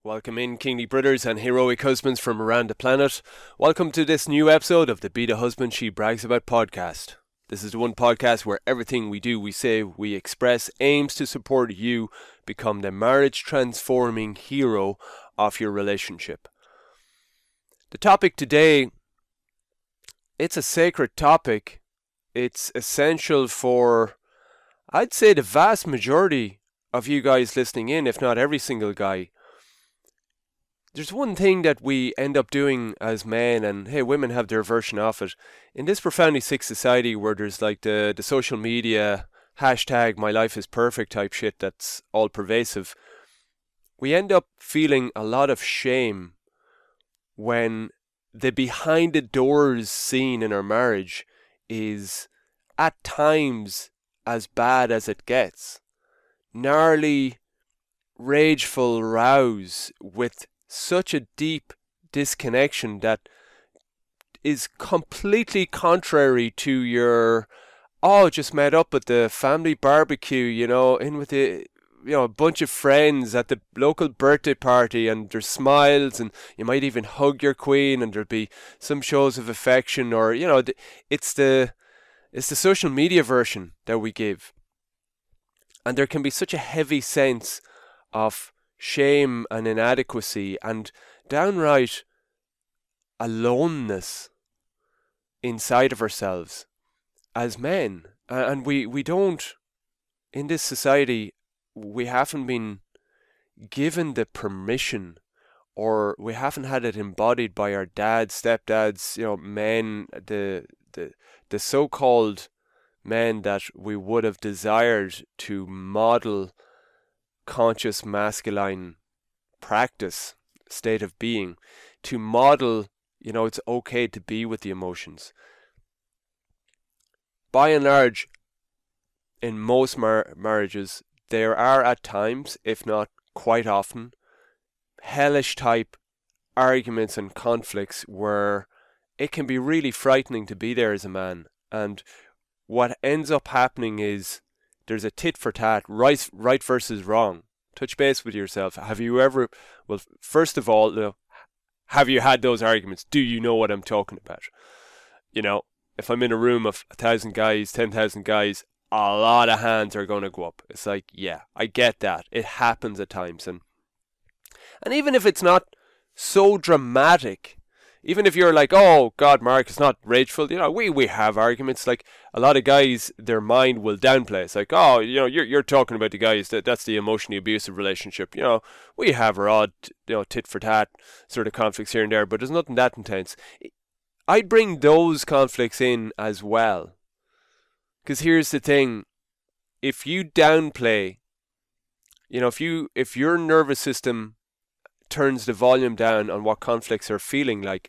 Welcome in, kingly brothers and heroic husbands from around the planet. Welcome to this new episode of the Be the Husband She Brags About podcast. This is the one podcast where everything we do, we say, we express aims to support you become the marriage transforming hero of your relationship. The topic today, it's a sacred topic. It's essential for, I'd say, the vast majority of you guys listening in, if not every single guy. There's one thing that we end up doing as men, and hey, women have their version of it. In this profoundly sick society where there's like the social media hashtag my life is perfect type shit that's all pervasive, we end up feeling a lot of shame when the behind the doors scene in our marriage is at times as bad as it gets. Gnarly, rageful rows with such a deep disconnection that is completely contrary to your, just met up at the family barbecue, in with the, a bunch of friends at the local birthday party, and there's smiles, and you might even hug your queen, and there'll be some shows of affection, or, it's the social media version that we give. And there can be such a heavy sense of shame and inadequacy and downright aloneness inside of ourselves as men. And we don't, in this society, we haven't been given the permission, or we haven't had it embodied by our dads, stepdads, men, the so-called men that we would have desired to model conscious masculine practice, state of being, to model, it's okay to be with the emotions. By and large, in most marriages, there are at times, if not quite often, hellish type arguments and conflicts where it can be really frightening to be there as a man. And what ends up happening is there's a tit for tat, right versus wrong. Touch base with yourself. Have you ever, well, first of all, have you had those arguments? Do you know what I'm talking about? If I'm in a room of 1,000 guys, 10,000 guys, a lot of hands are going to go up. It's like, yeah, I get that. It happens at times. And even if it's not so dramatic, even if you're like, oh, God, Mark, it's not rageful. We have arguments. Like, a lot of guys, their mind will downplay. It's like, oh, you're talking about the guys, that's the emotionally abusive relationship. We have our odd, tit for tat sort of conflicts here and there, but there's nothing that intense. I'd bring those conflicts in as well. Because here's the thing. If you downplay, if your nervous system turns the volume down on what conflicts are feeling like,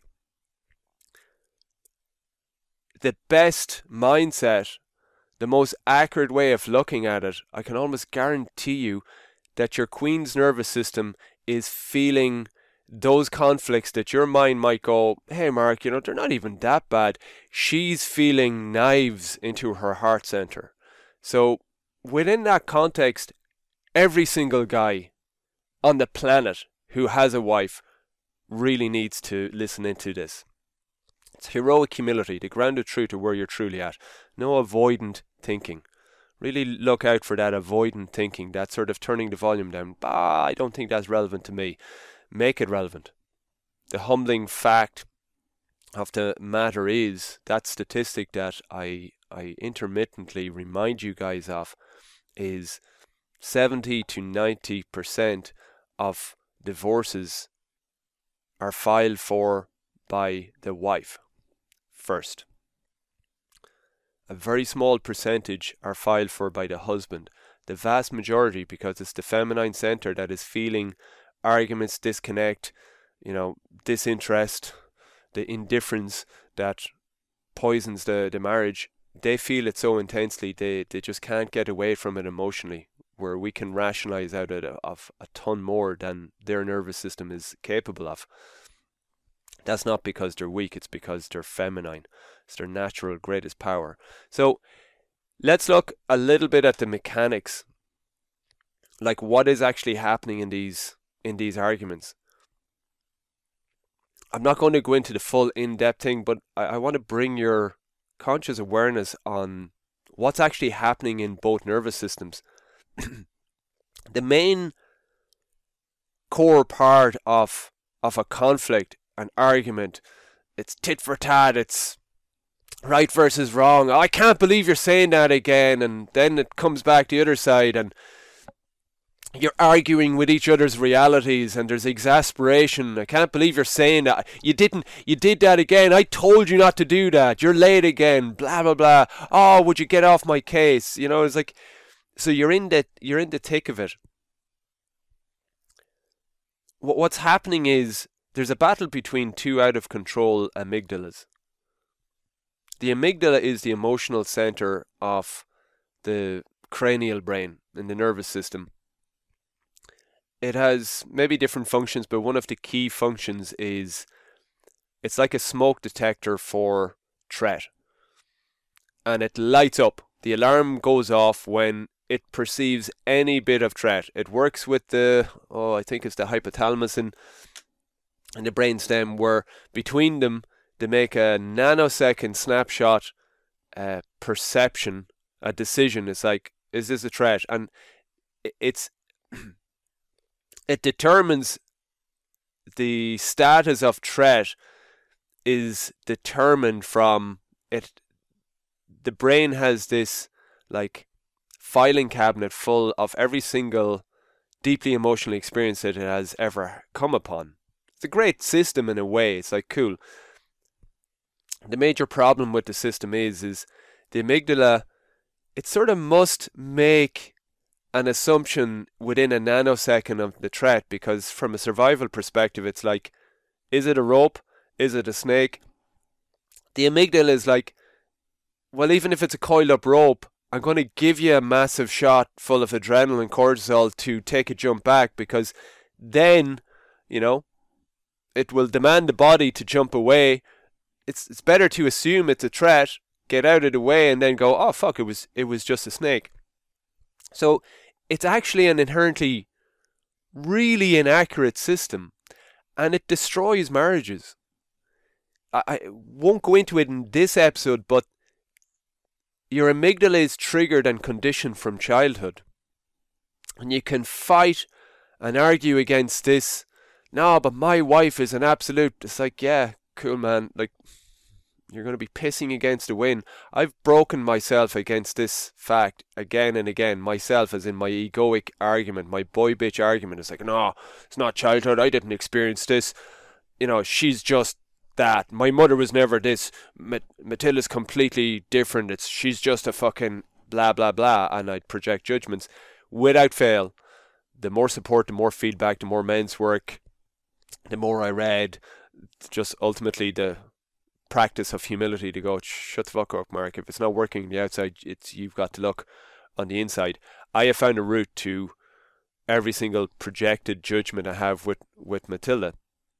the best mindset, the most accurate way of looking at it, I can almost guarantee you that your queen's nervous system is feeling those conflicts that your mind might go, hey Mark, they're not even that bad. She's feeling knives into her heart center. So within that context, every single guy on the planet who has a wife really needs to listen into this. It's heroic humility, the grounded truth of where you're truly at. No avoidant thinking. Really look out for that avoidant thinking, that sort of turning the volume down. I don't think that's relevant to me. Make it relevant. The humbling fact of the matter is, that statistic that I intermittently remind you guys of, is 70 to 90% of divorces are filed for by the wife first. A very small percentage are filed for by the husband. The vast majority, because it's the feminine center that is feeling arguments, disconnect, disinterest, the indifference that poisons the marriage, they feel it so intensely they just can't get away from it emotionally, where we can rationalize out of a ton more than their nervous system is capable of. That's not because they're weak, it's because they're feminine. It's their natural greatest power. So let's look a little bit at the mechanics, like what is actually happening in these in these arguments. I'm not going to go into the full in-depth thing, but I want to bring your conscious awareness on what's actually happening in both nervous systems. The main core part of a conflict, an argument, it's tit for tat, it's right versus wrong. I can't believe you're saying that again. And then it comes back the other side and you're arguing with each other's realities and there's exasperation. I can't believe you're saying that. You did that again. I told you not to do that. You're late again. Blah, blah, blah. Oh, would you get off my case? You know, it's like, so you're in the thick of it. What's happening is there's a battle between two out of control amygdalas. The amygdala is the emotional center of the cranial brain in the nervous system. It has maybe different functions, but one of the key functions is it's like a smoke detector for threat. And it lights up. The alarm goes off when it perceives any bit of threat. It works with I think it's the hypothalamus in the brainstem, where between them they make a nanosecond snapshot perception, a decision. It's like, is this a threat? And it determines the status of threat is determined from it. The brain has this like filing cabinet full of every single deeply emotional experience that it has ever come upon. It's a great system in a way. It's like cool. The major problem with the system is the amygdala, it sort of must make an assumption within a nanosecond of the threat, because from a survival perspective, it's like, is it a rope? Is it a snake? The amygdala is like, well, even if it's a coiled up rope, I'm going to give you a massive shot full of adrenaline and cortisol to take a jump back, because then, you know, it will demand the body to jump away. It's better to assume it's a threat, get out of the way, and then go, oh fuck, it was just a snake. So it's actually an inherently really inaccurate system, and it destroys marriages. I won't go into it in this episode, but your amygdala is triggered and conditioned from childhood. And you can fight and argue against this. No, but my wife is an absolute. It's like, yeah, cool, man. Like, you're going to be pissing against the wind. I've broken myself against this fact again and again. Myself, as in my egoic argument, my boy bitch argument. It's like, no, it's not childhood. I didn't experience this. You know, she's just that. My mother was never this. Matilda's completely different. She's just a fucking blah, blah, blah. And I'd project judgments without fail. The more support, the more feedback, the more men's work, the more I read, just ultimately the practice of humility to go, shut the fuck up, Mark. If it's not working on the outside, you've got to look on the inside. I have found a route to every single projected judgment I have with Matilda.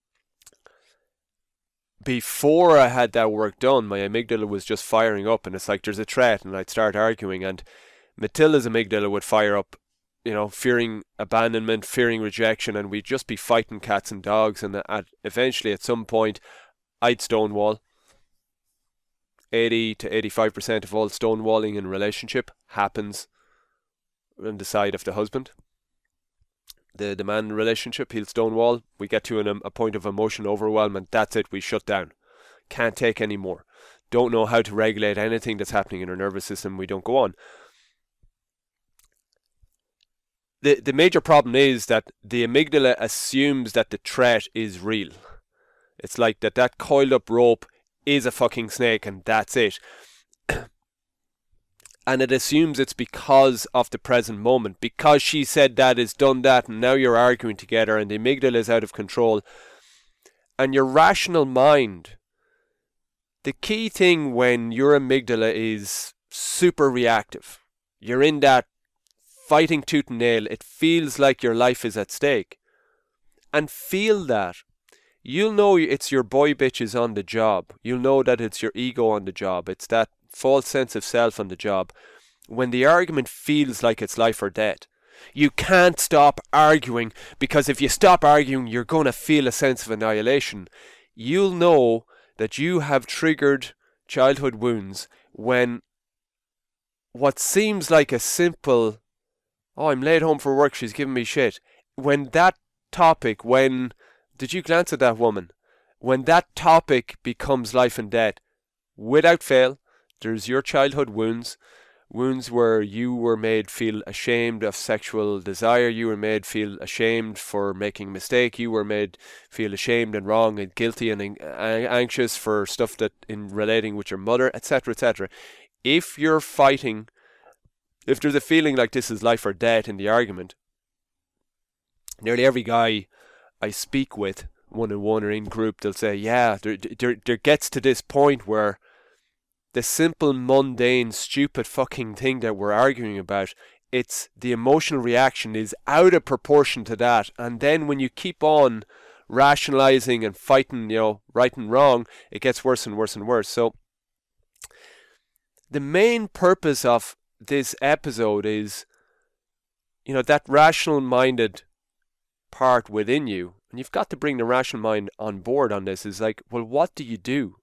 Before I had that work done, my amygdala was just firing up, and it's like there's a threat, and I'd start arguing, and Matilda's amygdala would fire up, you know, fearing abandonment, fearing rejection, and we'd just be fighting cats and dogs, and eventually at some point I'd stonewall. 80 to 85% of all stonewalling in a relationship happens on the side of the husband. The man in relationship, he'll stonewall. We get to a point of emotional overwhelm, and that's it. We shut down. Can't take any more. Don't know how to regulate anything that's happening in our nervous system. We don't go on. The major problem is that the amygdala assumes that the threat is real. It's like that coiled up rope is a fucking snake, and that's it. And it assumes it's because of the present moment, because she said that, is done that, and now you're arguing together, and the amygdala is out of control. And your rational mind, the key thing when your amygdala is super reactive, you're in that fighting tooth and nail, it feels like your life is at stake. And feel that. You'll know it's your boy bitches on the job. You'll know that it's your ego on the job. It's that false sense of self on the job. When the argument feels like it's life or death. You can't stop arguing, because if you stop arguing, you're going to feel a sense of annihilation. You'll know that you have triggered childhood wounds when what seems like a simple, oh, I'm late home for work, she's giving me shit. When that topic, did you glance at that woman? When that topic becomes life and death, without fail, there's your childhood wounds where you were made feel ashamed of sexual desire, you were made feel ashamed for making a mistake, you were made feel ashamed and wrong and guilty and anxious for stuff that in relating with your mother, etc., etc. If you're fighting, if there's a feeling like this is life or death in the argument, nearly every guy I speak with, one-on-one or in group, they'll say, yeah, there gets to this point where the simple, mundane, stupid fucking thing that we're arguing about, it's the emotional reaction is out of proportion to that. And then when you keep on rationalizing and fighting, right and wrong, it gets worse and worse and worse. So the main purpose of this episode is, that rational-minded part within you, and you've got to bring the rational mind on board on this, is like, well, what do you do?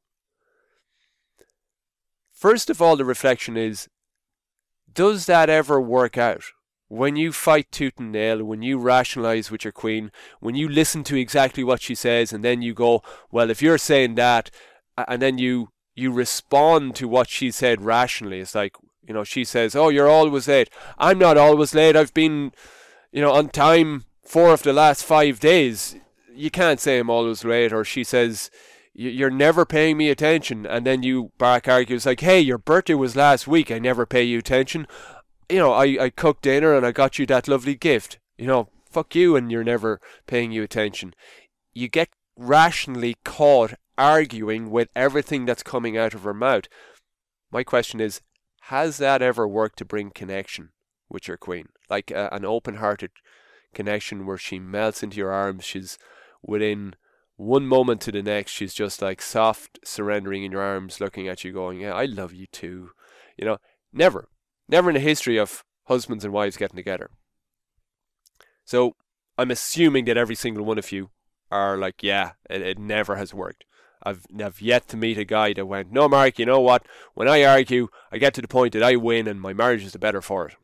First of all, the reflection is, does that ever work out? When you fight tooth and nail, when you rationalize with your queen, when you listen to exactly what she says, and then you go, well, if you're saying that, and then you respond to what she said rationally. It's like, she says, oh, you're always late. I'm not always late. I've been, on time 4 of the last 5 days. You can't say I'm always late. Or she says, you're never paying me attention. And then you argue. It's like, hey, your birthday was last week. I never pay you attention. I cooked dinner and I got you that lovely gift. Fuck you, and you're never paying you attention. You get rationally caught arguing with everything that's coming out of her mouth. My question is, has that ever worked to bring connection with your queen? Like an open-hearted connection where she melts into your arms. She's within one moment to the next, she's just like soft surrendering in your arms, looking at you going, yeah, I love you too. Never in the history of husbands and wives getting together. So I'm assuming that every single one of you are like, yeah, it never has worked. I've yet to meet a guy that went, no, Mark, you know what? When I argue, I get to the point that I win and my marriage is the better for it.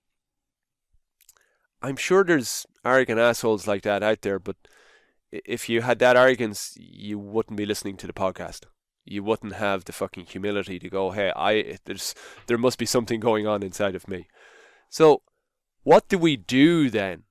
I'm sure there's arrogant assholes like that out there, but if you had that arrogance, you wouldn't be listening to the podcast. You wouldn't have the fucking humility to go, hey, there must be something going on inside of me. So, what do we do then?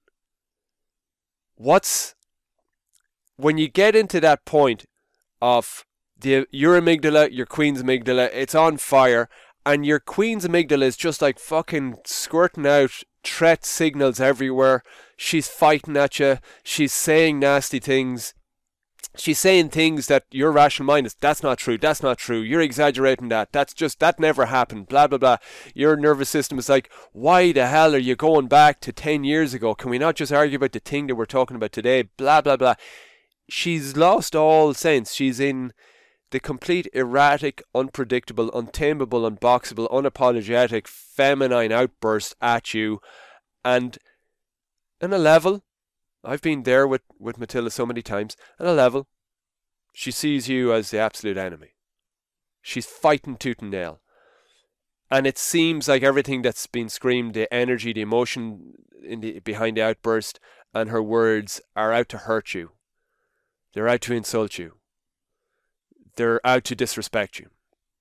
When you get into that point of your amygdala, your queen's amygdala, it's on fire, and your queen's amygdala is just like fucking squirting out threat signals everywhere. She's fighting at you. She's saying nasty things. She's saying things that your rational mind is, that's not true, that's not true, you're exaggerating that never happened, blah, blah, blah. Your nervous system is like, why the hell are you going back to 10 years ago? Can we not just argue about the thing that we're talking about today? Blah, blah, blah. She's lost all sense. She's in the complete erratic, unpredictable, untamable, unboxable, unapologetic, feminine outburst at you. And on a level, I've been there with Matilda so many times, on a level, she sees you as the absolute enemy. She's fighting tooth and nail. And it seems like everything that's been screamed, the energy, the emotion behind the outburst, and her words are out to hurt you. They're out to insult you. They're out to disrespect you.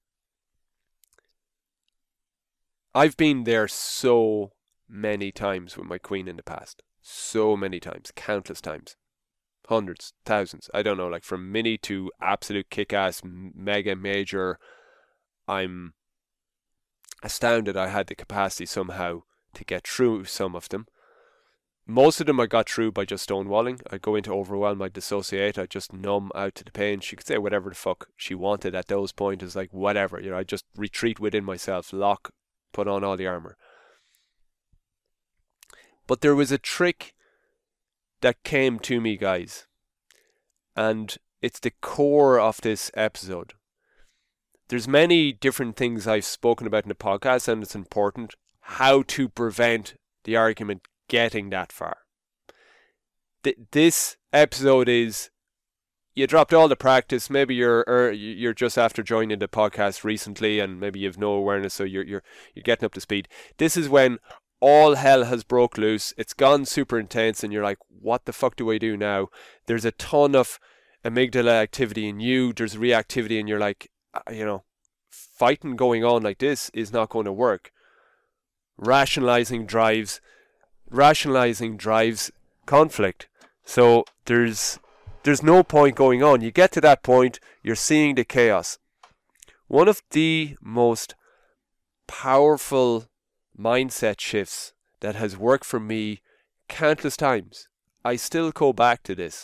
I've been there so many times with my queen in the past. So many times. Countless times. Hundreds. Thousands. I don't know. Like from mini to absolute kick-ass, mega major. I'm astounded I had the capacity somehow to get through some of them. Most of them I got through by just stonewalling. I'd go into overwhelm, I'd dissociate, I'd just numb out to the pain. She could say whatever the fuck she wanted at those points. It's like, whatever. I'd just retreat within myself, lock, put on all the armour. But there was a trick that came to me, guys. And it's the core of this episode. There's many different things I've spoken about in the podcast, and it's important how to prevent the argument getting that far. This episode is, you dropped all the practice. Maybe you're just after joining the podcast recently, and maybe you've no awareness, so you're getting up to speed. This is when all hell has broke loose. It's gone super intense, and you're like, what the fuck do I do now? There's a ton of amygdala activity in you. There's reactivity, and you're like, fighting going on like this is not going to work. Rationalizing drives conflict. So there's no point going on. You get to that point, you're seeing the chaos. One of the most powerful mindset shifts that has worked for me countless times, I still go back to this,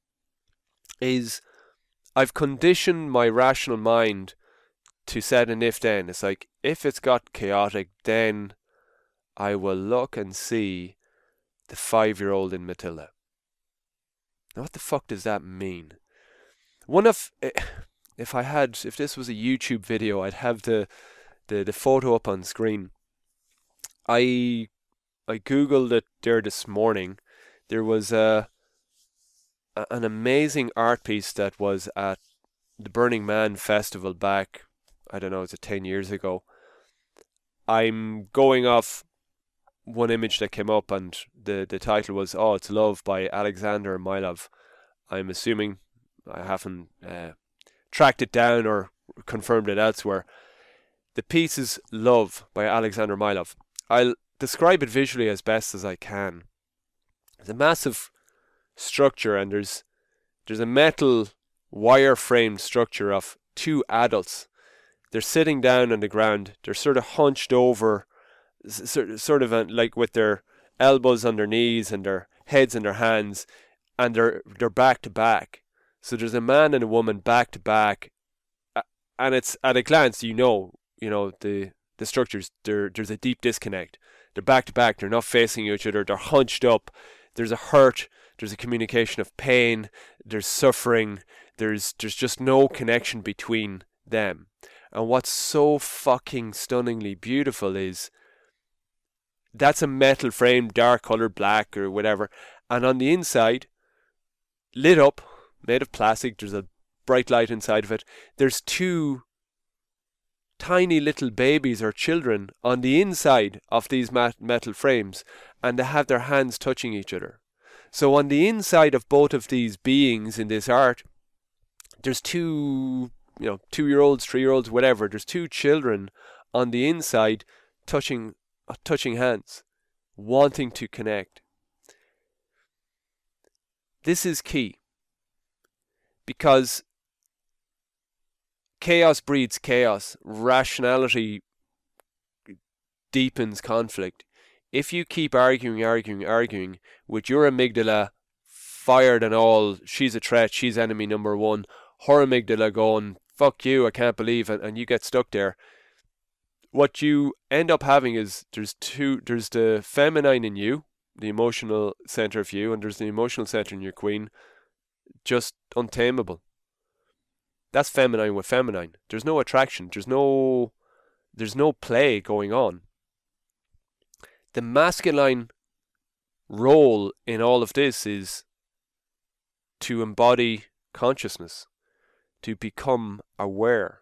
is I've conditioned my rational mind to set an if-then. It's like, if it's got chaotic, then I will look and see the 5-year-old in Matilda. Now, what the fuck does that mean? If this was a YouTube video, I'd have the photo up on screen. I googled it there this morning. There was an amazing art piece that was at the Burning Man festival back, I don't know, it's 10 years ago. I'm going off one image that came up, and the title was It's Love by Alexander Milov. I'm assuming, I haven't tracked it down or confirmed it elsewhere. The piece is Love by Alexander Milov. I'll describe it visually as best as I can. It's a massive structure, and there's a metal wire framed structure of two adults. They're sitting down on the ground. They're sort of hunched over, sort of like with their elbows on their knees and their heads in their hands, and they're back to back. So there's a man and a woman back to back, and it's at a glance the structures. There's a deep disconnect. They're back to back. They're not facing each other. They're hunched up. There's a hurt. There's a communication of pain. There's suffering. There's just no connection between them. And what's so fucking stunningly beautiful is that's a metal frame, dark colour, black or whatever, and on the inside, lit up, made of plastic, there's a bright light inside of it. There's two tiny little babies or children on the inside of these metal frames, and they have their hands touching each other. So on the inside of both of these beings in this art, there's two 2-year-olds, 3-year-olds, whatever. There's two children on the inside touching hands, wanting to connect. This is key, because chaos breeds chaos. Rationality deepens conflict. If you keep arguing with your amygdala fired and all, she's a threat, she's enemy number one, her amygdala going, fuck you, I can't believe it, and you get stuck there, what you end up having is there's the feminine in you, the emotional center of you, and there's the emotional center in your queen, just untamable. That's feminine with feminine. There's no attraction. There's no play going on. The masculine role in all of this is to embody consciousness, to become aware.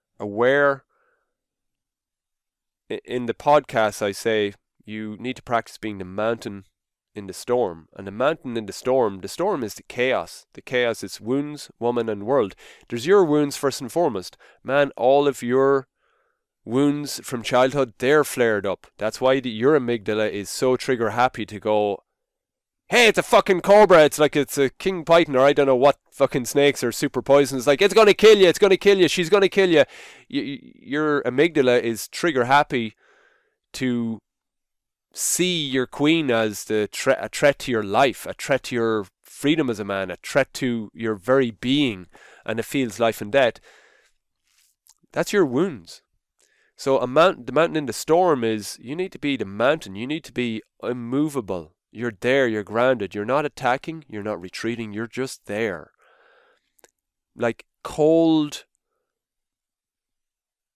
In the podcast I say you need to practice being the mountain in the storm. And the mountain in the storm is the chaos. The chaos is wounds, woman and world. There's your wounds first and foremost. Man, all of your wounds from childhood, they're flared up. That's why your amygdala is so trigger happy to go, hey, it's a fucking cobra, it's like it's a king python, or I don't know what fucking snakes are super poisonous. Like, it's going to kill you, she's going to kill you. Your amygdala is trigger happy to see your queen as a threat to your life, a threat to your freedom as a man, a threat to your very being, and it feels life and death. That's your wounds. So the mountain in the storm is, you need to be the mountain, you need to be immovable. You're there, you're grounded, you're not attacking, you're not retreating, you're just there. Like cold,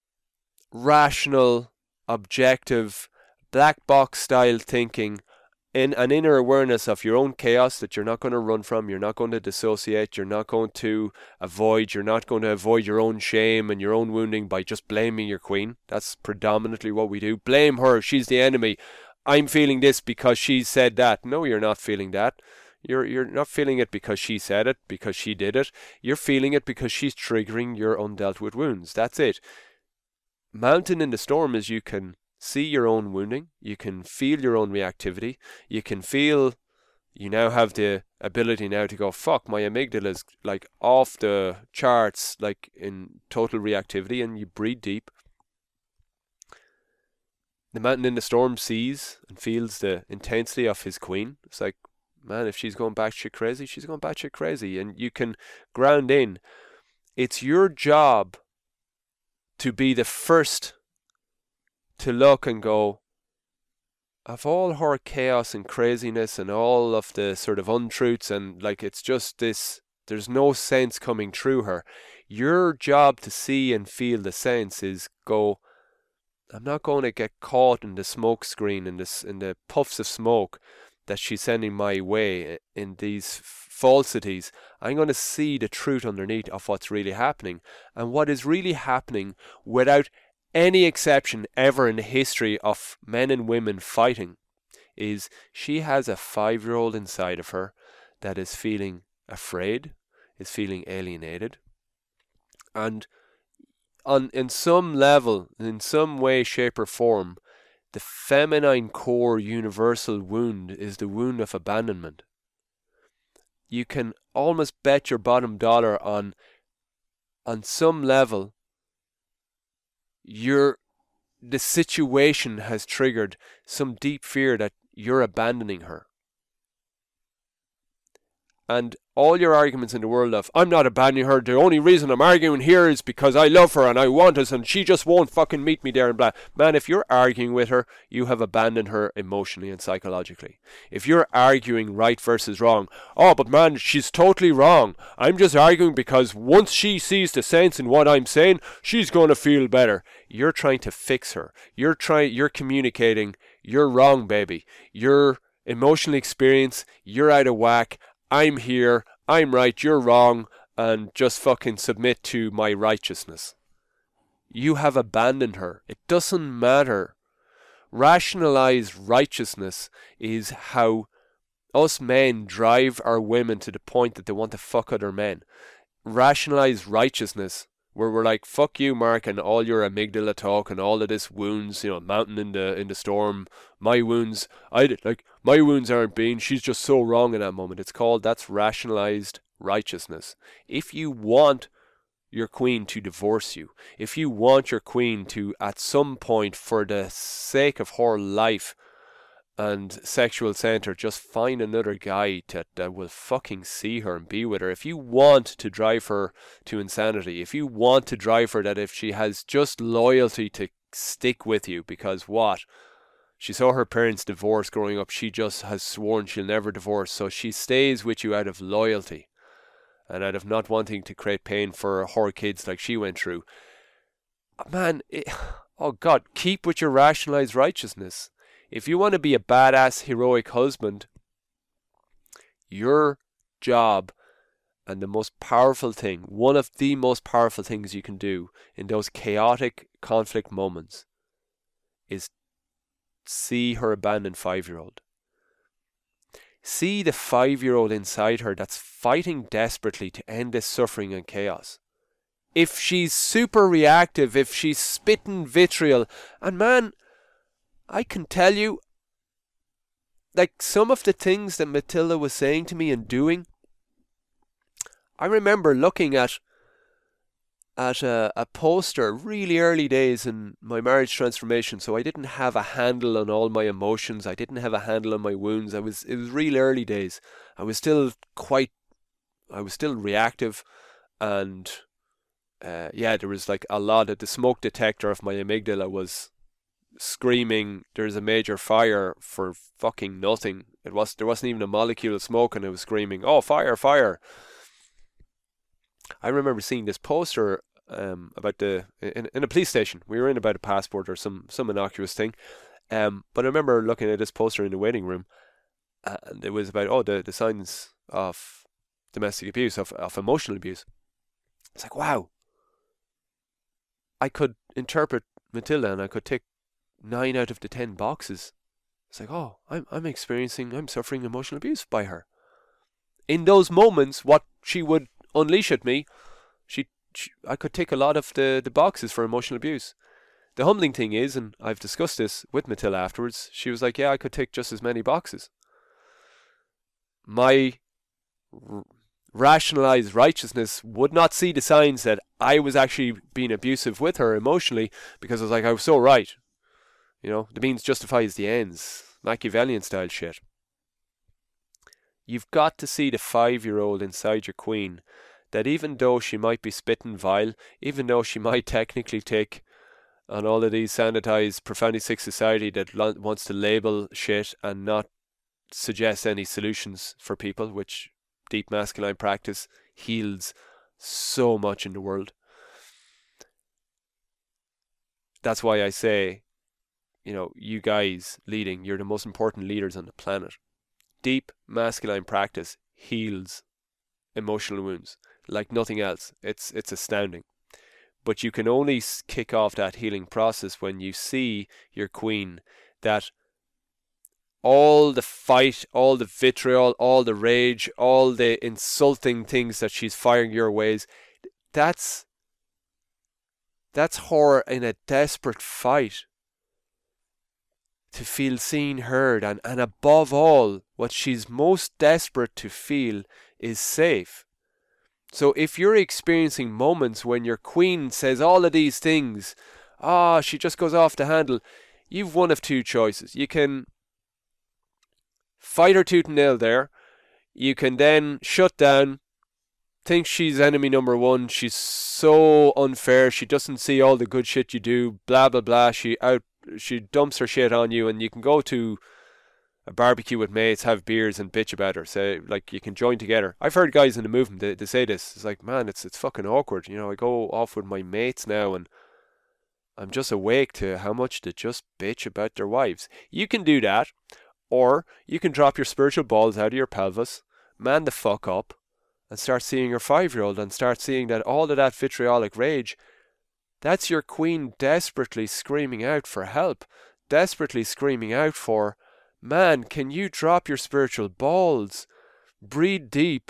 rational, objective, black box style thinking an inner awareness of your own chaos that you're not going to run from, you're not going to dissociate, you're not going to avoid, you're not going to avoid your own shame and your own wounding by just blaming your queen. That's predominantly what we do. Blame her, she's the enemy. I'm feeling this because she said that. No, you're not feeling that. You're not feeling it because she said it, because she did it. You're feeling it because she's triggering your undealt with wounds. That's it. Mountain in the storm is you can see your own wounding, you can feel your own reactivity, you can feel, you now have the ability now to go, fuck, my amygdala is like off the charts, like in total reactivity, and you breathe deep. The mountain in the storm sees and feels the intensity of his queen. It's like, man, if she's going batshit crazy, she's going batshit crazy, and you can ground in. It's your job to be the first to look and go, of all her chaos and craziness and all of the sort of untruths and like it's just this, there's no sense coming through her. Your job to see and feel the sense is go, I'm not going to get caught in the smoke screen, in the puffs of smoke that she's sending my way, in these falsities. I'm going to see the truth underneath of what's really happening. And what is really happening, without any exception ever in the history of men and women fighting, is she has a 5-year-old inside of her that is feeling afraid, is feeling alienated, and in some level, in some way, shape or form, the feminine core universal wound is the wound of abandonment. You can almost bet your bottom dollar on some level, the situation has triggered some deep fear that you're abandoning her. And all your arguments in the world of, I'm not abandoning her, the only reason I'm arguing here is because I love her and I want us and she just won't fucking meet me there and blah. Man, if you're arguing with her, you have abandoned her emotionally and psychologically. If you're arguing right versus wrong, oh, but man, she's totally wrong. I'm just arguing because once she sees the sense in what I'm saying, she's going to feel better. You're trying to fix her. You're communicating, you're wrong, baby. You're emotionally experienced, you're out of whack. I'm here, I'm right, you're wrong, and just fucking submit to my righteousness. You have abandoned her. It doesn't matter. Rationalized righteousness is how us men drive our women to the point that they want to fuck other men. Rationalized righteousness, where we're like, fuck you, Mark, and all your amygdala talk and all of this wounds, mountain in the storm, my wounds, my wounds aren't being, she's just so wrong in that moment. That's rationalized righteousness. If you want your queen to divorce you, if you want your queen to, at some point, for the sake of her life and sexual center, just find another guy that will fucking see her and be with her. If you want to drive her to insanity, if you want to drive her that if she has just loyalty to stick with you, because what? She saw her parents divorce growing up, she just has sworn she'll never divorce, so she stays with you out of loyalty and out of not wanting to create pain for her kids like she went through. Man, oh God, keep with your rationalized righteousness. If you want to be a badass, heroic husband, your job and the most powerful thing, one of the most powerful things you can do in those chaotic conflict moments, is see her abandoned 5-year-old. See the 5-year-old inside her that's fighting desperately to end this suffering and chaos. If she's super reactive, if she's spitting vitriol, and man, I can tell you, like some of the things that Matilda was saying to me and doing, I remember looking at a poster really early days in my marriage transformation, so I didn't have a handle on all my emotions, I didn't have a handle on my wounds, it was really early days. I was still reactive, and there was like a lot of the smoke detector of my amygdala was screaming, there's a major fire, for fucking nothing. There wasn't even a molecule of smoke, and it was screaming, oh, fire, fire. I remember seeing this poster about in a police station. We were in about a passport or some innocuous thing, but I remember looking at this poster in the waiting room, And it was about, the signs of domestic abuse, of emotional abuse. It's like, wow, I could interpret Matilda and I could tick 9 out of the 10 boxes. It's like, oh, I'm suffering emotional abuse by her. In those moments, what she would unleash at me, I could tick a lot of the boxes for emotional abuse. The humbling thing is, and I've discussed this with Matilda afterwards, she was like, yeah, I could tick just as many boxes. My rationalized righteousness would not see the signs that I was actually being abusive with her emotionally, because I was so right. The means justifies the ends. Machiavellian style shit. You've got to see the 5-year-old inside your queen, that even though she might be spitting vile, even though she might technically tick on all of these sanitized, profoundly sick society that wants to label shit and not suggest any solutions for people, which deep masculine practice heals so much in the world. That's why I say, you guys leading, you're the most important leaders on the planet. Deep masculine practice heals emotional wounds like nothing else. It's astounding. But you can only kick off that healing process when you see your queen, that all the fight, all the vitriol, all the rage, all the insulting things that she's firing your ways, that's her in a desperate fight to feel seen, heard, and above all, what she's most desperate to feel is safe. So if you're experiencing moments when your queen says all of these things, she just goes off the handle, you've one of two choices. You can fight her tooth and nail there. You can then shut down, think she's enemy number one, she's so unfair, she doesn't see all the good shit you do, blah blah blah, she dumps her shit on you, and you can go to a barbecue with mates, have beers and bitch about her. Say, like, you can join together. I've heard guys in the movement, they say this. It's like, man, it's fucking awkward. I go off with my mates now and I'm just awake to how much they just bitch about their wives. You can do that, or you can drop your spiritual balls out of your pelvis, man the fuck up, and start seeing your 5-year-old and start seeing that all of that vitriolic rage, that's your queen desperately screaming out for help, desperately screaming out for, man, can you drop your spiritual balls, breathe deep,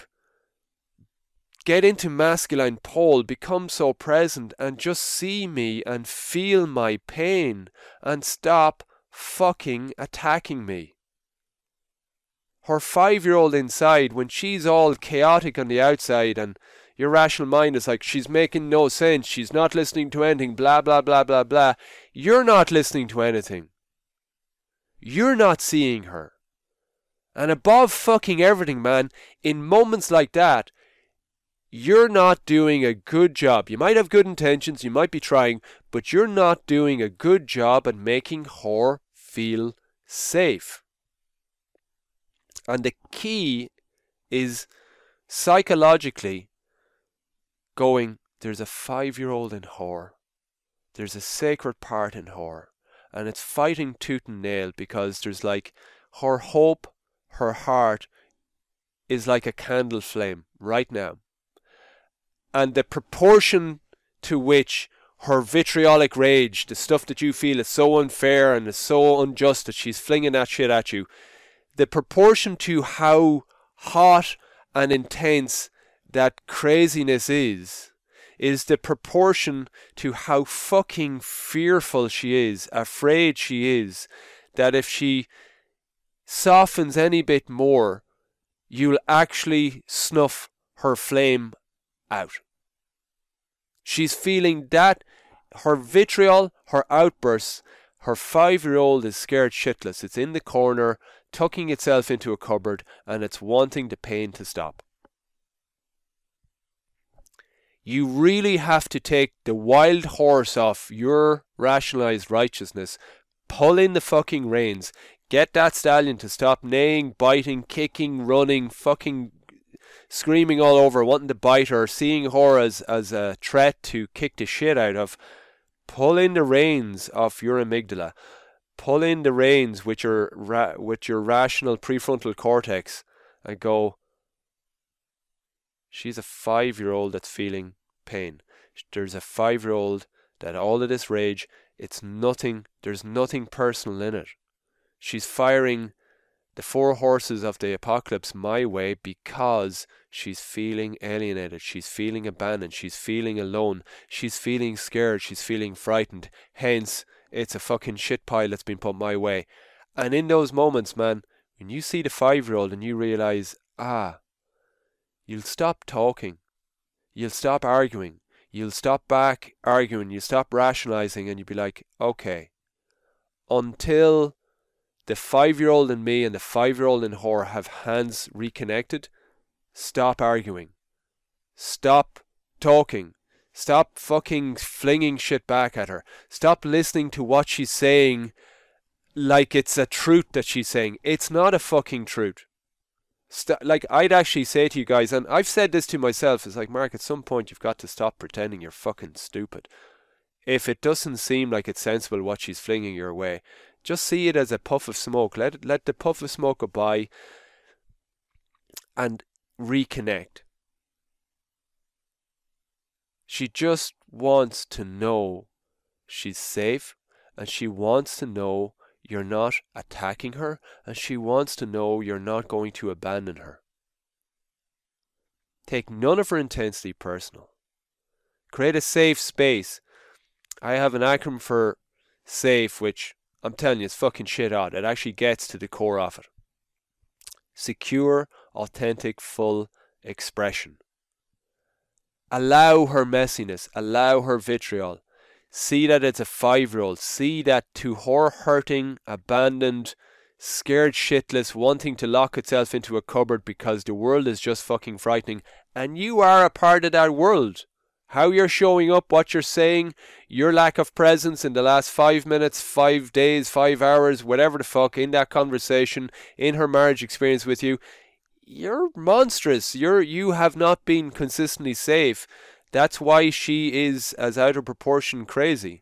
get into masculine pole, become so present and just see me and feel my pain and stop fucking attacking me. Her 5-year-old inside, when she's all chaotic on the outside and your rational mind is like, she's making no sense, she's not listening to anything, blah blah blah blah blah, you're not listening to anything. You're not seeing her. And above fucking everything, man, in moments like that, you're not doing a good job. You might have good intentions, you might be trying, but you're not doing a good job at making her feel safe. And the key is psychologically going, there's a 5-year-old in her. There's a sacred part in her. And it's fighting tooth and nail, because there's like, her hope, her heart is like a candle flame right now. And the proportion to which her vitriolic rage, the stuff that you feel is so unfair and is so unjust that she's flinging that shit at you, the proportion to how hot and intense that craziness is the proportion to how fucking fearful she is, afraid she is, that if she softens any bit more, you'll actually snuff her flame out. She's feeling that, her vitriol, her outbursts, her 5-year-old is scared shitless. It's in the corner, tucking itself into a cupboard, and it's wanting the pain to stop. You really have to take the wild horse off your rationalized righteousness, pull in the fucking reins, get that stallion to stop neighing, biting, kicking, running, fucking screaming all over, wanting to bite her, seeing her as a threat to kick the shit out of. Pull in the reins off your amygdala. pull in the reins with your rational prefrontal cortex and go, she's a 5-year-old that's feeling pain. There's a 5-year-old that all of this rage, there's nothing personal in it. She's firing the 4 horses of the apocalypse my way because she's feeling alienated, she's feeling abandoned, she's feeling alone, she's feeling scared, she's feeling frightened. Hence, it's a fucking shit pile that's been put my way. And in those moments, man, when you see the 5-year-old and you realise, you'll stop talking, you'll stop arguing, you'll stop back arguing, you'll stop rationalising, and you'll be like, okay, until the 5-year-old in me and the 5-year-old in her have hands reconnected, stop arguing. Stop talking. Stop fucking flinging shit back at her. Stop listening to what she's saying like it's a truth that she's saying. It's not a fucking truth. Like, I'd actually say to you guys, and I've said this to myself, it's like, Mark, at some point you've got to stop pretending you're fucking stupid. If it doesn't seem like it's sensible what she's flinging your way, just see it as a puff of smoke. Let the puff of smoke go by and reconnect. She just wants to know she's safe, and she wants to know you're not attacking her, and she wants to know you're not going to abandon her. Take none of her intensity personal. Create a safe space. I have an acronym for SAFE, which I'm telling you, it's fucking shit hot. It actually gets to the core of it. Secure, authentic, full expression. Allow her messiness. Allow her vitriol. See that it's a 5-year-old. See that to her hurting, abandoned, scared shitless, wanting to lock itself into a cupboard because the world is just fucking frightening. And you are a part of that world. How you're showing up, what you're saying, your lack of presence in the last 5 minutes, 5 days, 5 hours, whatever the fuck, in that conversation, in her marriage experience with you, you're monstrous. You have not been consistently safe. That's why she is as out of proportion crazy.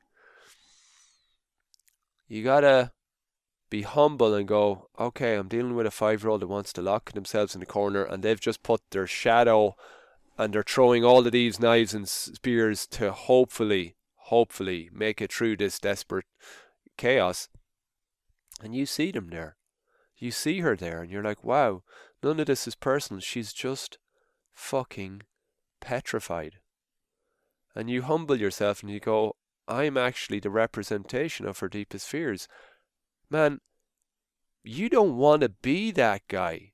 You gotta be humble and go, okay, I'm dealing with a 5-year-old that wants to lock themselves in the corner, and they've just put their shadow, and they're throwing all of these knives and spears to hopefully make it through this desperate chaos. And you see them there. You see her there, and you're like, wow, none of this is personal. She's just fucking petrified. And you humble yourself and you go, I'm actually the representation of her deepest fears. Man, you don't want to be that guy.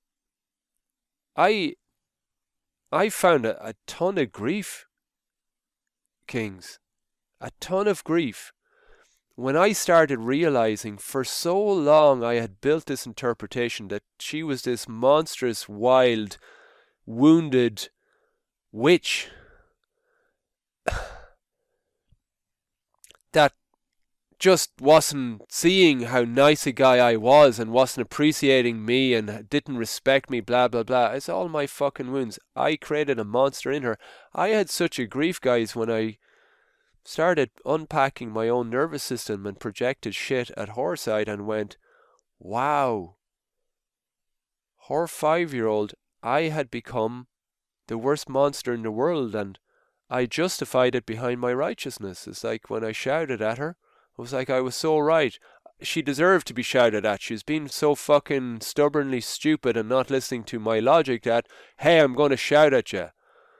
I found a ton of grief, Kings. A ton of grief. When I started realizing for so long I had built this interpretation that she was this monstrous, wild, wounded witch that just wasn't seeing how nice a guy I was and wasn't appreciating me and didn't respect me, blah, blah, blah. It's all my fucking wounds. I created a monster in her. I had such a grief, guys, when I started unpacking my own nervous system and projected shit at her side and went, wow, her 5-year-old, I had become the worst monster in the world, and I justified it behind my righteousness. It's like when I shouted at her, it was like I was so right. She deserved to be shouted at. She's been so fucking stubbornly stupid and not listening to my logic that, hey, I'm going to shout at you.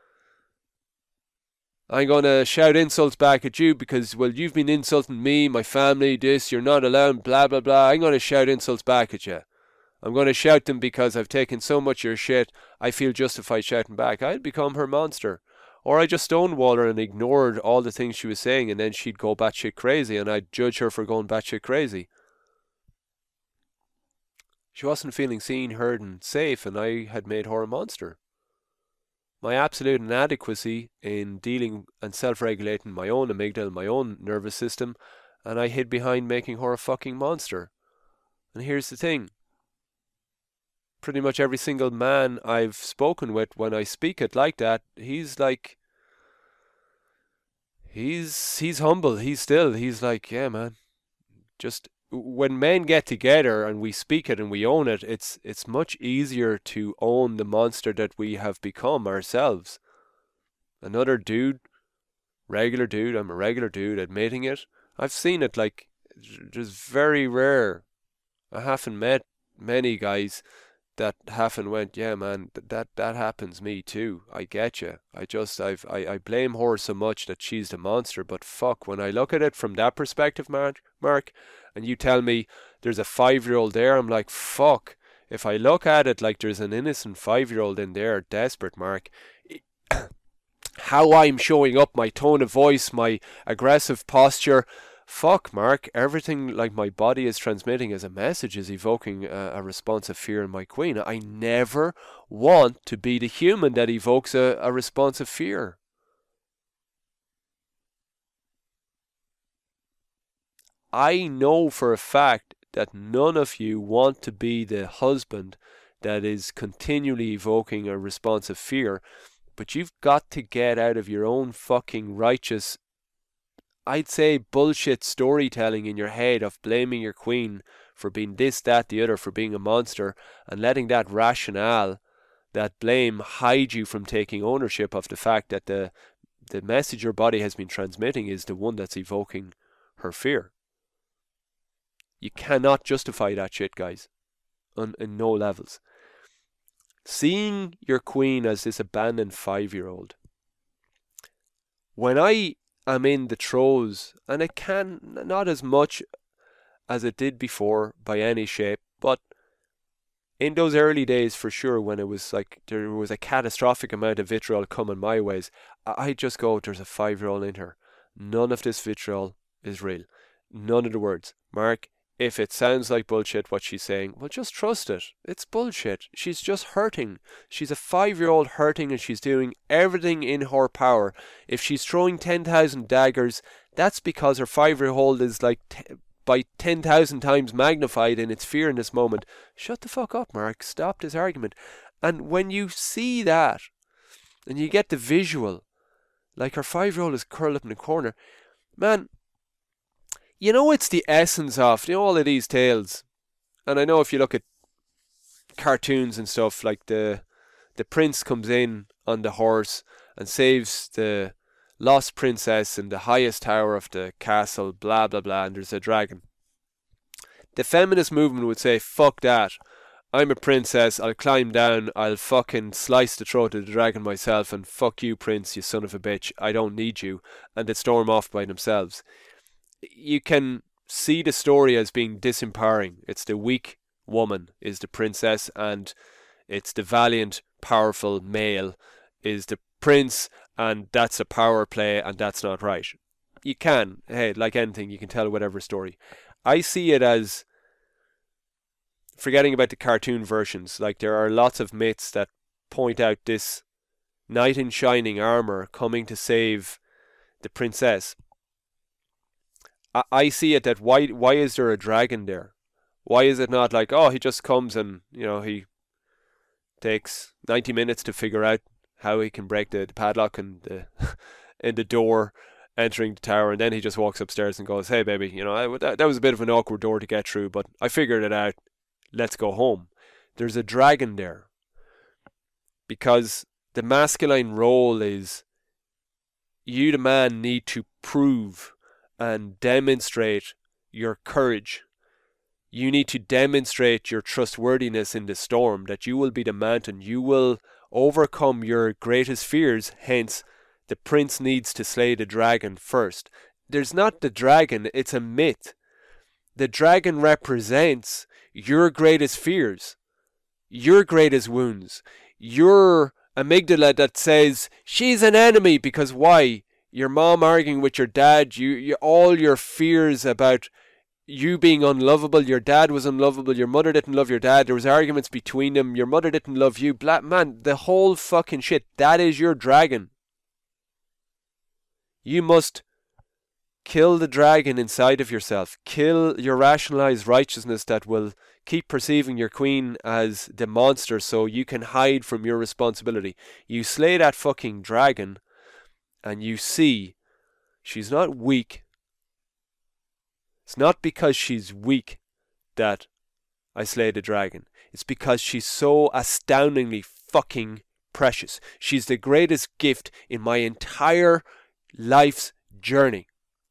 I'm going to shout insults back at you because, well, you've been insulting me, my family, this, you're not allowed, blah, blah, blah. I'm going to shout insults back at you. I'm going to shout them because I've taken so much of your shit, I feel justified shouting back. I'd become her monster. Or I just stonewalled her and ignored all the things she was saying, and then she'd go batshit crazy, and I'd judge her for going batshit crazy. She wasn't feeling seen, heard, and safe, and I had made her a monster. My absolute inadequacy in dealing and self-regulating my own amygdala, my own nervous system, and I hid behind making her a fucking monster. And here's the thing. Pretty much every single man I've spoken with, when I speak it like that, he's like, he's humble. He's like, yeah, man, just when men get together and we speak it and we own it, it's much easier to own the monster that we have become ourselves. Another dude, regular dude, I'm a regular dude, admitting it. I've seen it, like, just very rare. I haven't met many guys that haven't went, yeah, man, that happens me too. I get you. I blame her so much that she's the monster. But fuck, when I look at it from that perspective, Mark, and you tell me there's a 5-year-old there, I'm like, fuck. If I look at it like there's an innocent 5-year-old in there, desperate, Mark, how I'm showing up, my tone of voice, my aggressive posture, fuck, Mark, everything like my body is transmitting as a message is evoking a response of fear in my queen. I never want to be the human that evokes a response of fear. I know for a fact that none of you want to be the husband that is continually evoking a response of fear, but you've got to get out of your own fucking righteous, I'd say, bullshit storytelling in your head of blaming your queen for being this, that, the other, for being a monster, and letting that rationale, that blame, hide you from taking ownership of the fact that the message your body has been transmitting is the one that's evoking her fear. You cannot justify that shit, guys, in no levels. Seeing your queen as this abandoned 5-year-old, when I'm in the throes, and it can not as much as it did before by any shape, but in those early days for sure, when it was like there was a catastrophic amount of vitriol coming my ways, I just go, there's a 5-year-old in her. None of this vitriol is real. None of the words. Mark, if it sounds like bullshit what she's saying, well, just trust it. It's bullshit. She's just hurting. She's a 5-year-old hurting, and she's doing everything in her power. If she's throwing 10,000 daggers, that's because her 5-year-old is like by 10,000 times magnified in its fear in this moment. Shut the fuck up, Mark. Stop this argument. And when you see that, and you get the visual, like her 5-year-old is curled up in the corner, man, you know, it's the essence of, all of these tales. And I know if you look at cartoons and stuff, like the prince comes in on the horse and saves the lost princess in the highest tower of the castle, blah, blah, blah, and there's a dragon. The feminist movement would say, fuck that. I'm a princess, I'll climb down, I'll fucking slice the throat of the dragon myself, and fuck you, prince, you son of a bitch, I don't need you. And they storm off by themselves. You can see the story as being disempowering. It's the weak woman is the princess, and it's the valiant, powerful male is the prince, and that's a power play, and that's not right. You can, hey, like anything, you can tell whatever story. I see it as, forgetting about the cartoon versions, like there are lots of myths that point out this knight in shining armour coming to save the princess. I see it that why is there a dragon there? Why is it not like, oh, he just comes and, he takes 90 minutes to figure out how he can break the padlock and in the door entering the tower, and then he just walks upstairs and goes, hey baby, that was a bit of an awkward door to get through, but I figured it out, let's go home. There's a dragon there because the masculine role is, you the man need to prove and demonstrate your courage. You need to demonstrate your trustworthiness in the storm, that you will be the mountain, you will overcome your greatest fears. Hence, the prince needs to slay the dragon first. There's not the dragon, it's a myth. The dragon represents your greatest fears, your greatest wounds, your amygdala that says, she's an enemy, because why? Your mom arguing with your dad, you all your fears about you being unlovable, your dad was unlovable, your mother didn't love your dad, there was arguments between them, your mother didn't love you, black man, the whole fucking shit, that is your dragon. You must kill the dragon inside of yourself, kill your rationalized righteousness that will keep perceiving your queen as the monster so you can hide from your responsibility. You slay that fucking dragon, and you see she's not weak, It's not because she's weak that I slay the dragon. It's because she's so astoundingly fucking precious. She's the greatest gift in my entire life's journey.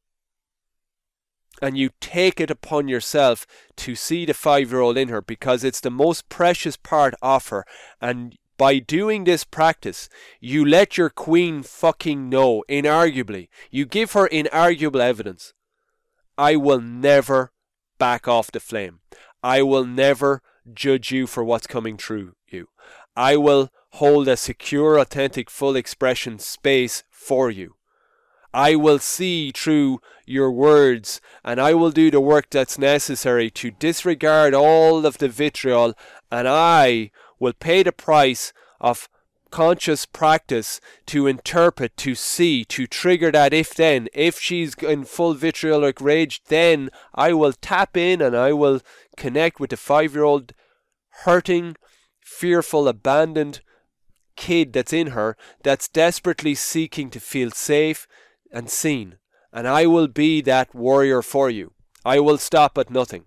And you take it upon yourself to see the 5-year-old in her because it's the most precious part of her. And by doing this practice, you let your queen fucking know, inarguably. You give her inarguable evidence. I will never back off the flame. I will never judge you for what's coming through you. I will hold a secure, authentic, full expression space for you. I will see through your words, and I will do the work that's necessary to disregard all of the vitriol, and I will pay the price of conscious practice to interpret, to see, to trigger that if-then. If she's in full vitriolic rage, then I will tap in and I will connect with the 5-year-old hurting, fearful, abandoned kid that's in her, that's desperately seeking to feel safe and seen. And I will be that warrior for you. I will stop at nothing.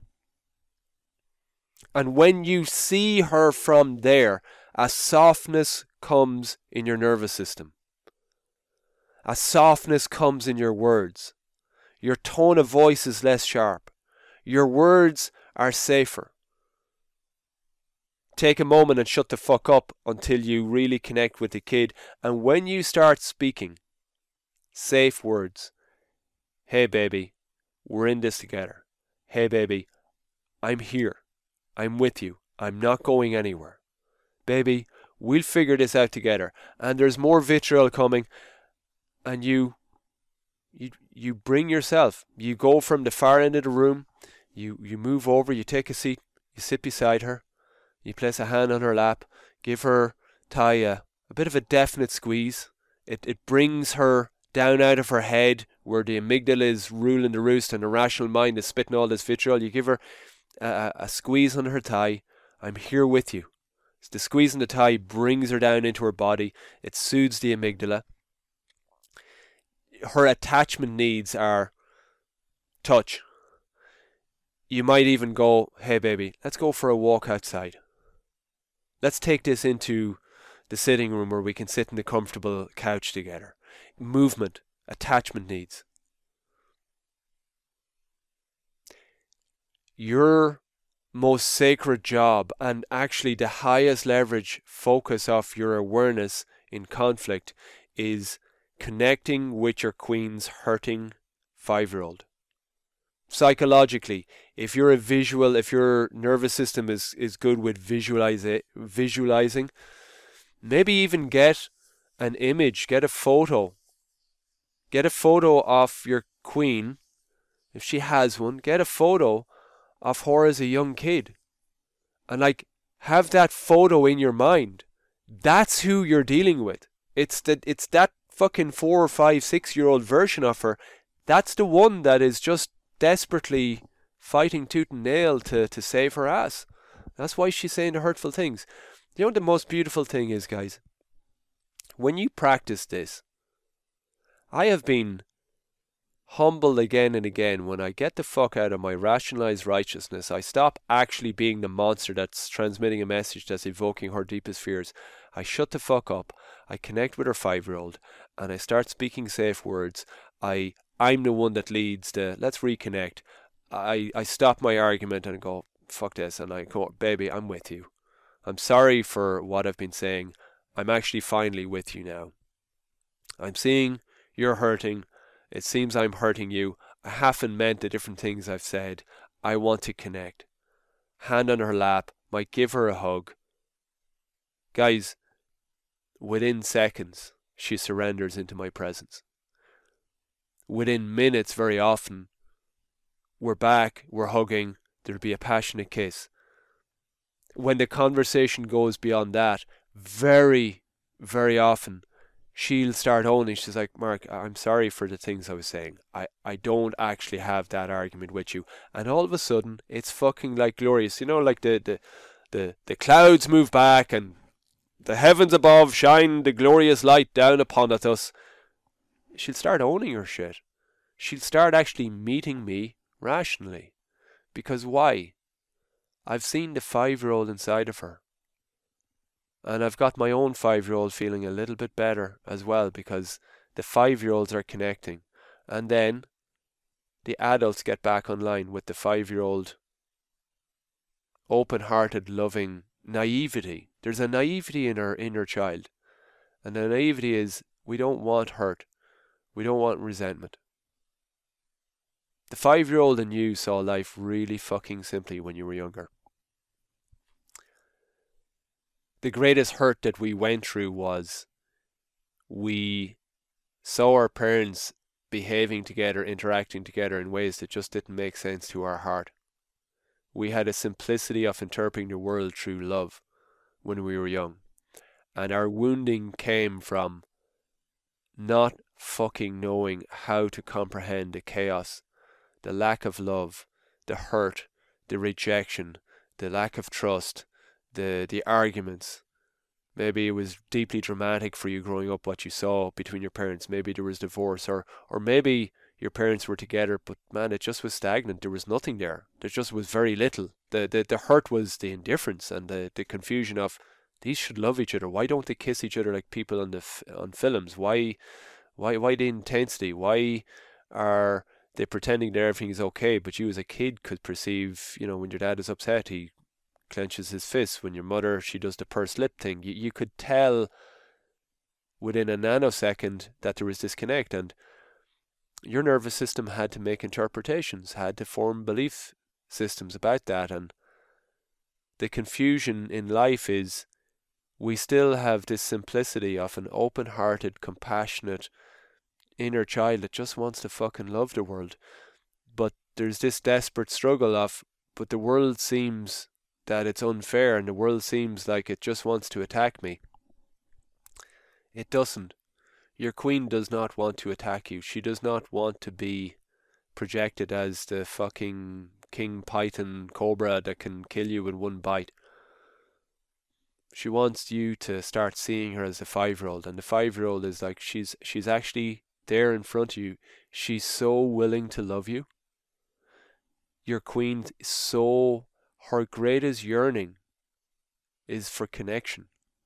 And when you see her from there, a softness comes in your nervous system. A softness comes in your words. Your tone of voice is less sharp. Your words are safer. Take a moment and shut the fuck up until you really connect with the kid. And when you start speaking safe words, hey baby, we're in this together. Hey baby, I'm here. I'm with you. I'm not going anywhere. Baby, we'll figure this out together. And there's more vitriol coming. And you bring yourself. You go from the far end of the room. You move over. You take a seat. You sit beside her. You place a hand on her lap. Give her thigh a bit of a definite squeeze. It brings her down out of her head where the amygdala is ruling the roost and the rational mind is spitting all this vitriol. You give her a squeeze on her thigh. I'm here with you. The squeeze on the thigh brings her down into her body. It soothes the amygdala. Her attachment needs are touch. You might even go, hey baby, let's go for a walk outside. Let's take this into the sitting room where we can sit in the comfortable couch together. Movement, attachment needs. Your most sacred job, and actually the highest leverage focus of your awareness in conflict, is connecting with your queen's hurting 5-year-old. Psychologically, if your nervous system is good with visualizing, maybe even get an image, get a photo of your queen. If she has one, get a photo of her as a young kid. And have that photo in your mind. That's who you're dealing with. It's that fucking 4 or 5, 6-year-old version of her. That's the one that is just desperately fighting tooth and nail to save her ass. That's why she's saying the hurtful things. You know what the most beautiful thing is, guys? When you practice this, I have been humbled again and again when I get the fuck out of my rationalized righteousness. I stop actually being the monster that's transmitting a message that's evoking her deepest fears. I shut the fuck up. I connect with her 5-year-old and I start speaking safe words. I'm the one that leads the let's reconnect. I stop my argument and go, fuck this, and I go, baby, I'm with you. I'm sorry for what I've been saying. I'm actually finally with you now. I'm seeing you're hurting. It seems I'm hurting you. I haven't meant the different things I've said. I want to connect. Hand on her lap, might give her a hug. Guys, within seconds, she surrenders into my presence. Within minutes, very often, we're back, we're hugging, there'll be a passionate kiss. When the conversation goes beyond that, very, very often, she'll start owning. She's like, Mark, I'm sorry for the things I was saying. I don't actually have that argument with you. And all of a sudden, it's fucking glorious. You know, the clouds move back and the heavens above shine the glorious light down upon us. She'll start owning her shit. She'll start actually meeting me rationally. Because why? I've seen the 5-year-old inside of her. And I've got my own 5-year-old feeling a little bit better as well, because the 5-year-olds are connecting. And then the adults get back online with the 5-year-old open-hearted, loving naivety. There's a naivety in our inner child. And the naivety is, we don't want hurt. We don't want resentment. The 5-year-old in you saw life really fucking simply when you were younger. The greatest hurt that we went through was we saw our parents behaving together, interacting together in ways that just didn't make sense to our heart. We had a simplicity of interpreting the world through love when we were young. And our wounding came from not fucking knowing how to comprehend the chaos, the lack of love, the hurt, the rejection, the lack of trust, the arguments. Maybe it was deeply dramatic for you growing up what you saw between your parents. Maybe there was divorce, or maybe your parents were together, but man, it just was stagnant. There was nothing there. There just was very little. The hurt was the indifference and the confusion of, these should love each other. Why don't they kiss each other like people on films? Why the intensity? Why are they pretending that everything is okay? But you as a kid could perceive, when your dad is upset, he clenches his fist. When your mother, she does the pursed lip thing. You could tell within a nanosecond that there was disconnect, and your nervous system had to make interpretations, had to form belief systems about that. And the confusion in life is, we still have this simplicity of an open-hearted, compassionate inner child that just wants to fucking love the world. But there's this desperate struggle of, but the world seems that it's unfair, and the world seems like it just wants to attack me. It doesn't. Your queen does not want to attack you. She does not want to be projected as the fucking King Python cobra that can kill you in one bite. She wants you to start seeing her as a 5-year-old, and the 5-year-old is like, she's actually there in front of you. She's so willing to love you. Your queen her greatest yearning is for connection,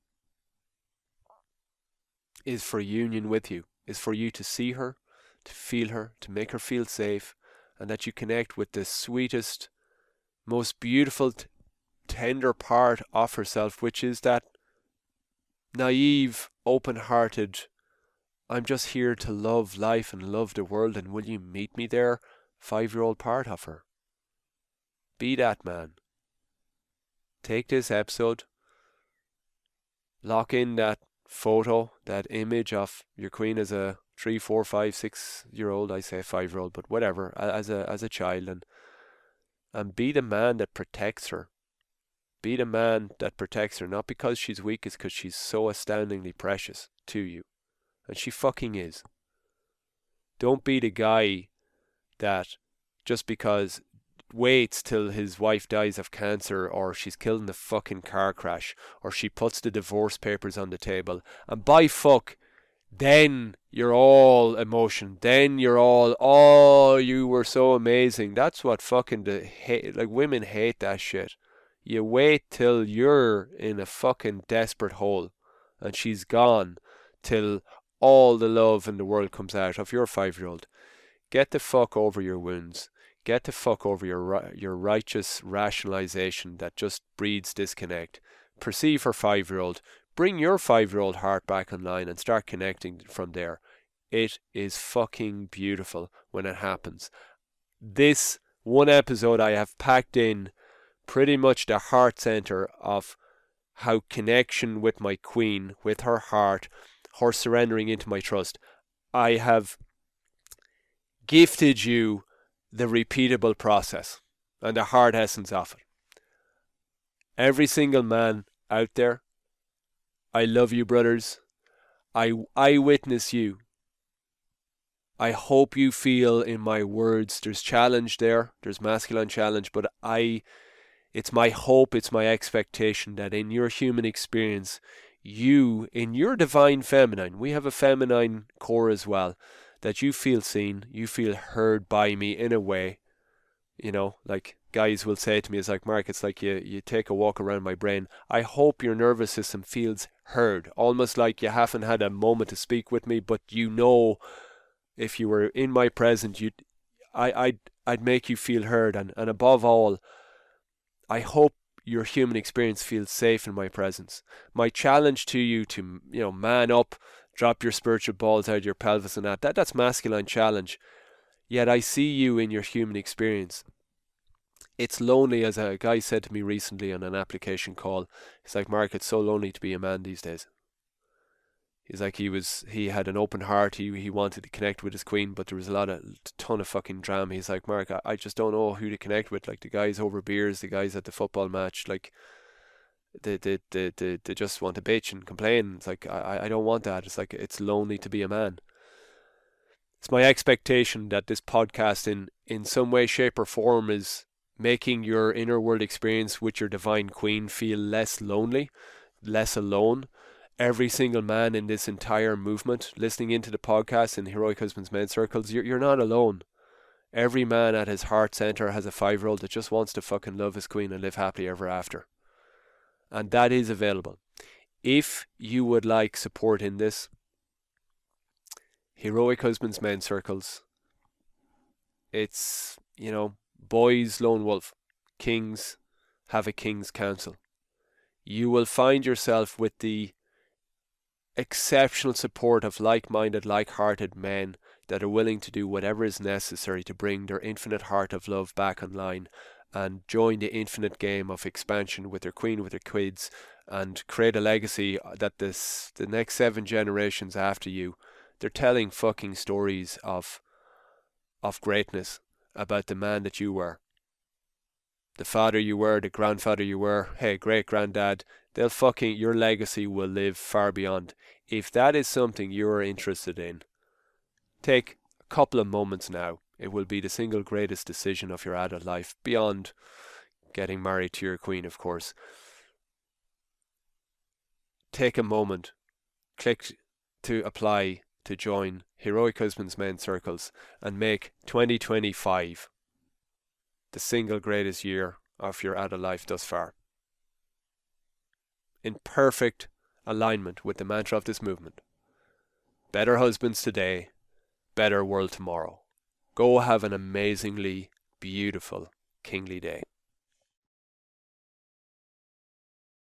is for union with you, is for you to see her, to feel her, to make her feel safe, and that you connect with the sweetest, most beautiful, tender part of herself, which is that naive, open-hearted, I'm just here to love life and love the world, and will you meet me there? 5-year-old part of her. Be that man. Take this episode, lock in that photo, that image of your queen as a 3, 4, 5, 6-year-old, I say 5-year-old, but whatever, as a child, and be the man that protects her. Be the man that protects her, not because she's weak, it's because she's so astoundingly precious to you. And she fucking is. Don't be the guy that just because waits till his wife dies of cancer, or she's killed in a fucking car crash, or she puts the divorce papers on the table, and by fuck, then you're all emotion, then you're all, oh, you were so amazing. That's what fucking women hate that shit. You wait till you're in a fucking desperate hole and she's gone, till all the love in the world comes out of your 5-year-old. Get the fuck over your wounds. Get the fuck over your righteous rationalization that just breeds disconnect. Perceive her 5-year-old. Bring your 5-year-old heart back online and start connecting from there. It is fucking beautiful when it happens. This one episode I have packed in pretty much the heart center of how connection with my queen, with her heart, her surrendering into my trust. I have gifted you the repeatable process and the hard essence of it. Every single man out there, I love you, brothers. I witness you. I hope you feel in my words there's challenge there, there's masculine challenge, but it's my hope, it's my expectation that in your human experience, you, in your divine feminine, we have a feminine core as well, that you feel seen, you feel heard by me in a way You know, like guys will say to me, it's like, Mark, it's like you take a walk around my brain. I hope your nervous system feels heard, almost like you haven't had a moment to speak with me, but you know, if you were in my presence, I'd make you feel heard, and above all, I hope your human experience feels safe in my presence. My challenge to you to, man up, drop your spiritual balls out of your pelvis and that's masculine challenge. Yet I see you in your human experience. It's lonely, as a guy said to me recently on an application call. He's like, Mark, it's so lonely to be a man these days. He's like, he had an open heart. He wanted to connect with his queen, but there was a ton of fucking drama. He's like, Mark, I just don't know who to connect with. Like the guys over beers, the guys at the football match, like they just want to bitch and complain. It's like, I don't want that. It's like, it's lonely to be a man. It's my expectation that this podcast in some way, shape or form is making your inner world experience with your divine queen feel less lonely, less alone. Every single man in this entire movement listening into the podcast in Heroic Husbands Men Circles, you're not alone. Every man at his heart center has a 5-year-old that just wants to fucking love his queen and live happily ever after. And that is available. If you would like support in this, Heroic Husbands Men Circles, it's, boys lone wolf, kings have a king's council. You will find yourself with the exceptional support of like-minded, like-hearted men that are willing to do whatever is necessary to bring their infinite heart of love back online and join the infinite game of expansion with their queen, with their kids, and create a legacy that the next 7 generations after you, they're telling fucking stories of greatness about the man that you were, the father you were, the grandfather you were, hey, great granddad. Your legacy will live far beyond. If that is something you're interested in, take a couple of moments now. It will be the single greatest decision of your adult life, beyond getting married to your queen, of course. Take a moment, click to apply to join Heroic Husbands Men Circles and make 2025 the single greatest year of your adult life thus far. In perfect alignment with the mantra of this movement. Better husbands today, better world tomorrow. Go have an amazingly beautiful, kingly day.